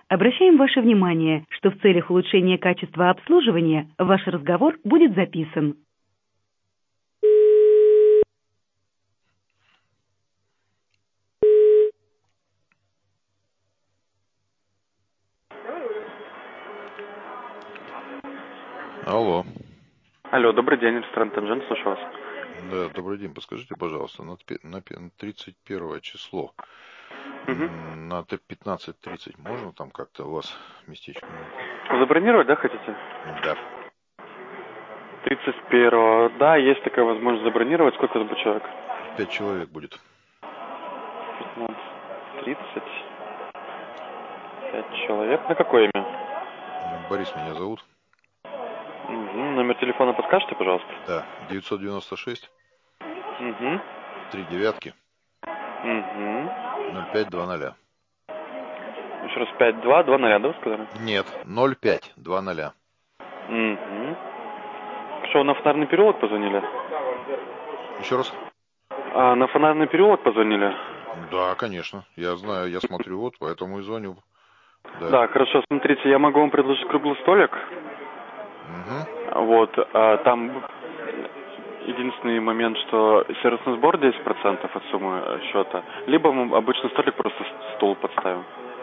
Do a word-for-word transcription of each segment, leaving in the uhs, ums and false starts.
Обращаем ваше внимание, что в целях улучшения качества обслуживания ваш разговор будет записан. Алло. Алло, добрый день, ресторан Танжен, слушаю вас. Да, добрый день. Подскажите, пожалуйста, на тпе- на пе- на тридцать первое число Угу. м, на Т пятнадцать тридцать можно там как-то у вас местечко найти? Забронировать, да, хотите? Да. тридцать первого. Да, есть такая возможность забронировать. Сколько это будет человек? Пять человек будет. пятнадцать тридцать. Пять человек. На какое имя? Борис меня зовут. Угу. Номер телефона подскажете, пожалуйста? Да. девятьсот девяносто шесть. Угу. Три девятки. Угу. ноль пять два ноль. Еще раз пять два два ноль, да, вы сказали? Нет. ноль пять два ноль. Угу. Что, на Фонарный переулок позвонили? Еще раз? А, на Фонарный переулок позвонили? Да, конечно. Я знаю, я смотрю, вот, поэтому и звоню. Да. Да, хорошо, смотрите, я могу вам предложить круглый столик. Угу. Вот, а, там единственный момент, что сервисный сбор десять процентов от суммы счета, либо мы обычный столик просто стол подставим.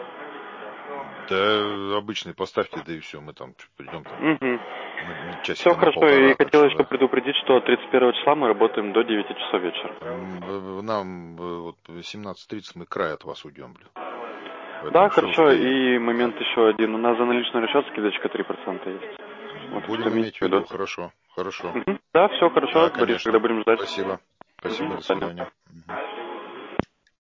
Да, обычный поставьте, да и все, мы там придем там. Угу. На Все часика на хорошо, и полтора, так хотелось что еще да. предупредить, что тридцать первого числа мы работаем до девяти часов вечера. М, Нам э, вот семнадцать тридцать мы край от вас уйдем, блин. Да, Поэтому все хорошо, успеем. и Да. момент еще один. У нас за наличный расчет скидочка три процента есть. Вот что Будем имейте иметь в в виду. виду, хорошо, хорошо. Угу. Да, все хорошо, Да, Борис, когда конечно. будем ждать. Спасибо. Угу. Спасибо, До до свидания. свидания. Мгм.